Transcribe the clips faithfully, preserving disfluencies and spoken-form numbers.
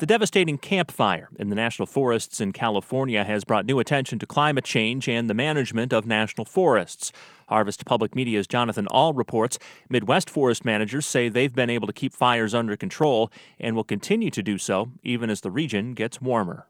The devastating Camp Fire in the national forests in California has brought new attention to climate change and the management of national forests. Harvest Public Media's Jonathan Ahl reports Midwest forest managers say they've been able to keep fires under control and will continue to do so even as the region gets warmer.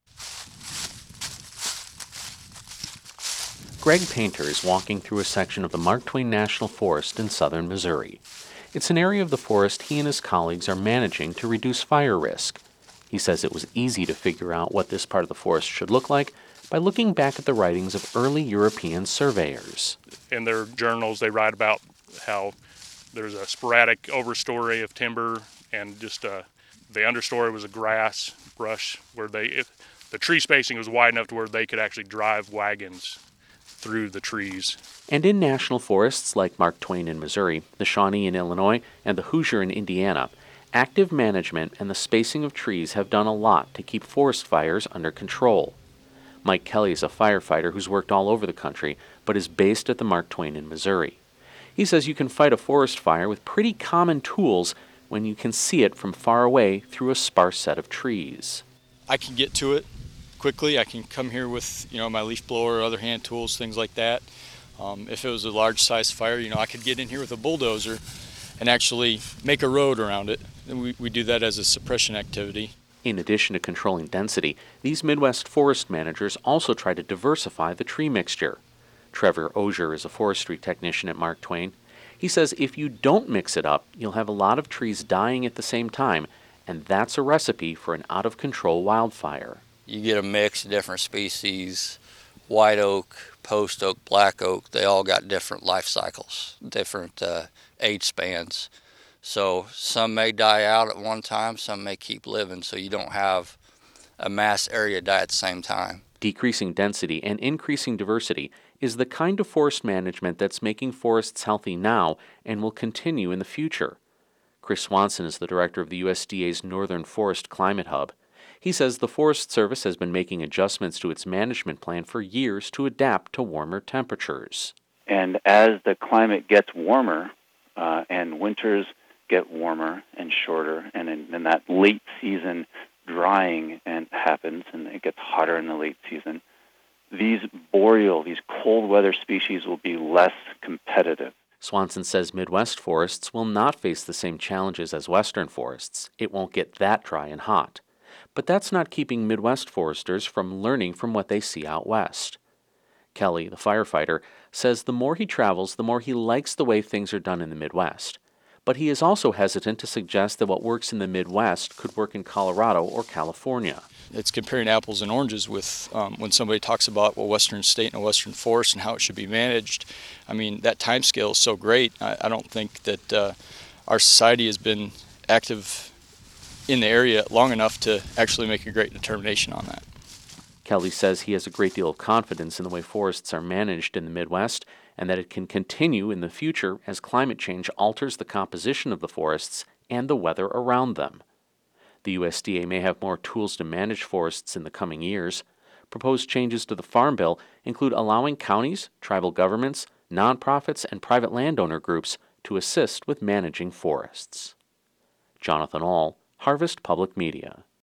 Greg Painter is walking through a section of the Mark Twain National Forest in southern Missouri. It's an area of the forest he and his colleagues are managing to reduce fire risk. He says it was easy to figure out what this part of the forest should look like by looking back at the writings of early European surveyors. In their journals, they write about how there's a sporadic overstory of timber, and just uh, the understory was a grass brush where they it, the tree spacing was wide enough to where they could actually drive wagons through the trees. And in national forests like Mark Twain in Missouri, the Shawnee in Illinois, and the Hoosier in Indiana, active management and the spacing of trees have done a lot to keep forest fires under control. Mike Kelly is a firefighter who's worked all over the country, but is based at the Mark Twain in Missouri. He says you can fight a forest fire with pretty common tools when you can see it from far away through a sparse set of trees. I can get to it quickly. I can come here with, you know, my leaf blower, other hand tools, things like that. Um, if it was a large size fire, you know, I could get in here with a bulldozer and actually make a road around it. And we, we do that as a suppression activity. In addition to controlling density, these Midwest forest managers also try to diversify the tree mixture. Trevor Osier is a forestry technician at Mark Twain. He says if you don't mix it up, you'll have a lot of trees dying at the same time, and that's a recipe for an out-of-control wildfire. You get a mix of different species, white oak, post oak, black oak, they all got different life cycles, different uh, age spans. So some may die out at one time, some may keep living, so you don't have a mass area die at the same time. Decreasing density and increasing diversity is the kind of forest management that's making forests healthy now and will continue in the future. Chris Swanson is the director of the U S D A's Northern Forest Climate Hub. He says the Forest Service has been making adjustments to its management plan for years to adapt to warmer temperatures. And as the climate gets warmer uh, and winters get warmer and shorter, and then that late season drying and happens, and it gets hotter in the late season, these boreal, these cold weather species will be less competitive. Swanson says Midwest forests will not face the same challenges as Western forests. It won't get that dry and hot. But that's not keeping Midwest foresters from learning from what they see out west. Kelly, the firefighter, says the more he travels, the more he likes the way things are done in the Midwest. But he is also hesitant to suggest that what works in the Midwest could work in Colorado or California. It's comparing apples and oranges with um, when somebody talks about well, Western state and a Western forest and how it should be managed. I mean, that time scale is so great. I, I don't think that uh, our society has been active in the area long enough to actually make a great determination on that. Kelly says he has a great deal of confidence in the way forests are managed in the Midwest and that it can continue in the future as climate change alters the composition of the forests and the weather around them. The U S D A may have more tools to manage forests in the coming years. Proposed changes to the Farm Bill include allowing counties, tribal governments, nonprofits, and private landowner groups to assist with managing forests. Jonathan Ahl, Harvest Public Media.